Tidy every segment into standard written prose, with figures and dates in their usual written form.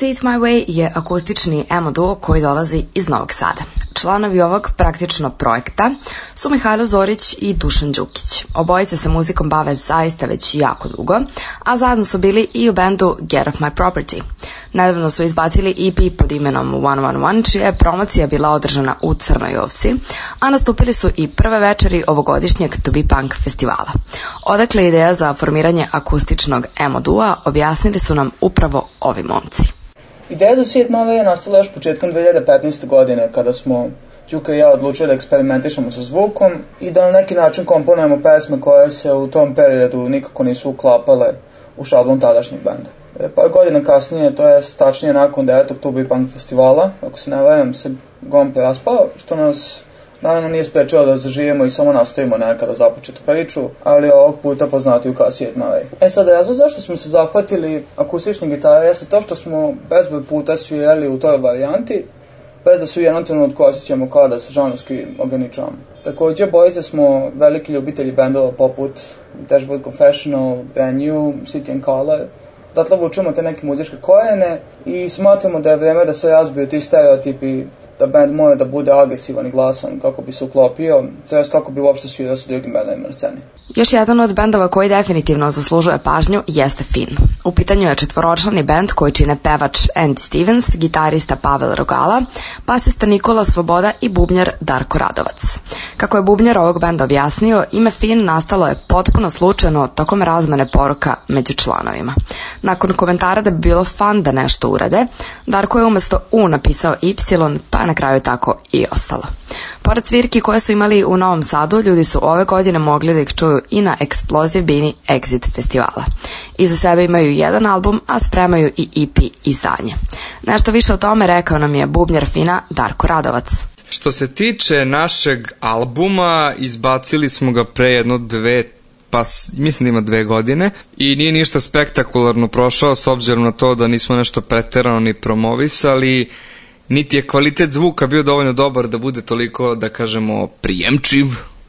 See It My Way je akustični emo duo koji dolazi iz Novog Sada. Članovi ovog praktično projekta su Mihajlo Zorić i Dušan Đukić. Obojice se muzikom bave zaista već jako dugo, a zajedno su bili i u bendu Get Off My Property. Nedavno su izbacili EP pod imenom 111, čija je promocija bila održana u Crnoj Ovci, a nastupili su i prve večeri ovogodišnjeg To Be Punk festivala. Odakle ideja za formiranje akustičnog emo dua objasnili su nam upravo ovi momci. Ideja za See It My Way je nastala još početkom 2015. godine, kada smo Đuka i ja odlučili da eksperimentišemo sa zvukom i da na neki način komponujemo pesme koje se u tom periodu nikako nisu uklapale u šablon tadašnjeg benda. Par godina kasnije, to je tačnije nakon 9. To Be Punk festivala, ako se ne varam, se GOM raspao, što nas naravno nije sprečilo da zaživimo i samo nastavimo nekada započetu priču, ali ovog puta poznatiju kao See It My Way. Sad, razlog zašto smo se zahvatili akustične gitare jeste to što smo bezbroj puta svirali u toj varijanti, bez da se u jednom trenutku osjećamo kao da se žanrovski ograničavamo. Također, bojice smo veliki ljubitelji bendova poput Dashboard Confessional, Brand New, City and Color. Odatle vučemo te neke muzičke korijene i smatramo da je vreme da se razbiju ti stereotipi da band mora da bude agresivan i glasan kako bi se uklopio, to jest kako bi uopšte svirao sa drugim bendovima na sceni. Još jedan od bendova koji definitivno zaslužuje pažnju jeste Fin. U pitanju je četvoročlani bend koji čine pevač Andy Stevens, gitarista Pavel Rogala, basista Nikola Svoboda i bubnjar Darko Radovac. Kako je bubnjar ovog benda objasnio, ime Fin nastalo je potpuno slučajno tokom razmene poruka među članovima. Nakon komentara da bi bilo fan da nešto urade, Darko je umesto U napisao Y, pa na kraju tako i ostalo. Pored svirki koje su imali u Novom Sadu, ljudi su ove godine mogli da ih čuju i na Explosive Bini Exit festivala. Iza sebe imaju jedan album, a spremaju i EP izdanje. Nešto više o tome rekao nam je bubnjar Fina Darko Radovac. Što se tiče našeg albuma, izbacili smo ga pre jedno mislim da ima 2 godine i nije ništa spektakularno prošao s obzirom na to da nismo nešto preterano ni promovisali, niti je kvalitet zvuka bio dovoljno dobar da bude toliko, da kažemo, prijemčiv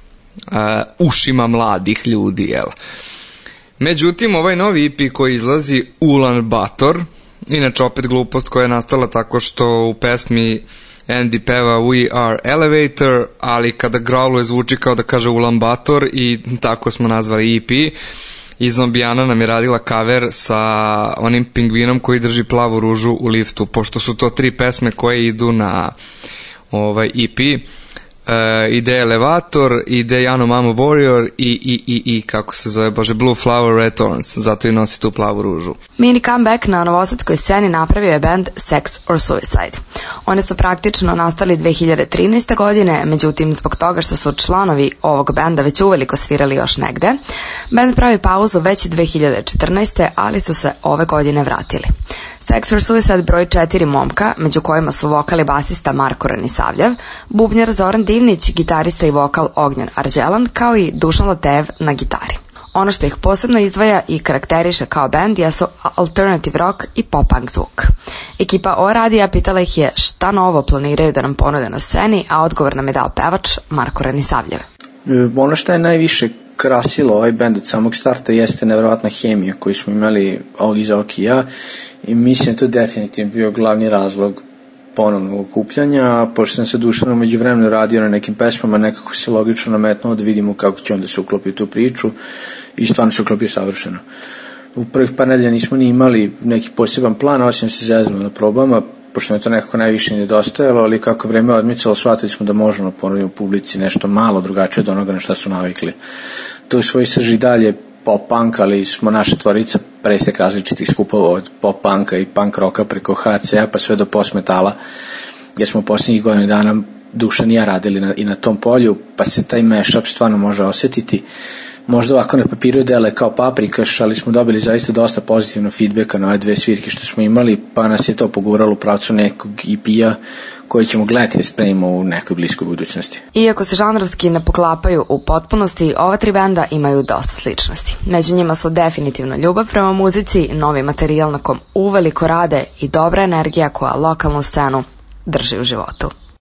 ušima mladih ljudi, jel? Međutim, ovaj novi EP koji izlazi, Ulan Bator, inače opet glupost koja je nastala tako što u pesmi Andy peva We Are Elevator, ali kada growluje zvuči kao da kaže Ulan Bator i tako smo nazvali EP. I Zombijana nam je radila cover sa onim pingvinom koji drži plavu ružu u liftu, pošto su to 3 pesme koje idu na EP. Ide Elevator, ide Jano Mamo Warrior i kako se zove, Blue Flower Red Thorns, zato i nosi tu plavu ružu. Mini comeback na novosadskoj sceni napravio je band Sex or Suicide. Oni su praktično nastali 2013. godine, međutim zbog toga što su članovi ovog benda već uveliko svirali još negde, band pravi pauzu već 2014. ali su se ove godine vratili. Sex or Suicide broji 4 momka, među kojima su vokal i basista Marko Ranisavljev, bubnjar Zoran Divnić, gitarista i vokal Ognjen Arđelan, kao i Dušan Latev na gitari. Ono što ih posebno izdvaja i karakteriše kao band jesu alternative rock i pop-punk zvuk. Ekipa O radija pitala ih je šta novo planiraju da nam ponude na sceni, a odgovor nam je dao pevač Marko Ranisavljev. Ono što je najviše krasilo ovaj band od samog starta jeste nevjerovatna hemija koju smo imali iz Oki i ja i mislim da to definitivno bio glavni razlog ponovnog okupljanja, a pošto sam se Dušanom među vremenu radio na nekim pesmama, nekako se logično nametnuo da vidimo kako će onda se uklopiti u tu priču i stvarno se uklopio savršeno. U prvih par nedelja nismo ni imali neki poseban plan, osim se zeznuo na probama, pošto je to nekako najviše nedostajalo, ali kako vreme odmicalo, shvatili smo da možemo ponuditi u publici nešto malo drugačije od onoga na šta su navikli. To u svoj srži dalje pop-punk, ali smo naša tvorica presek različitih skupova od pop-punka i punk roka preko HC-a pa sve do post-metala, jer smo posljednjih godina dana Dušan i ja radili i na tom polju, pa se taj mashup stvarno može osjetiti. Možda ovako na papiru dele kao paprikaš, ali smo dobili zaista dosta pozitivnog feedbacka na ove 2 svirke što smo imali, pa nas je to poguralo u pravcu nekog EP-a koji ćemo gledati da spremimo u nekoj bliskoj budućnosti. Iako se žanrovski ne poklapaju u potpunosti, ova 3 benda imaju dosta sličnosti. Među njima su definitivno ljubav prema muzici, novi materijal na kom uveliko rade i dobra energija koja lokalnu scenu drži u životu.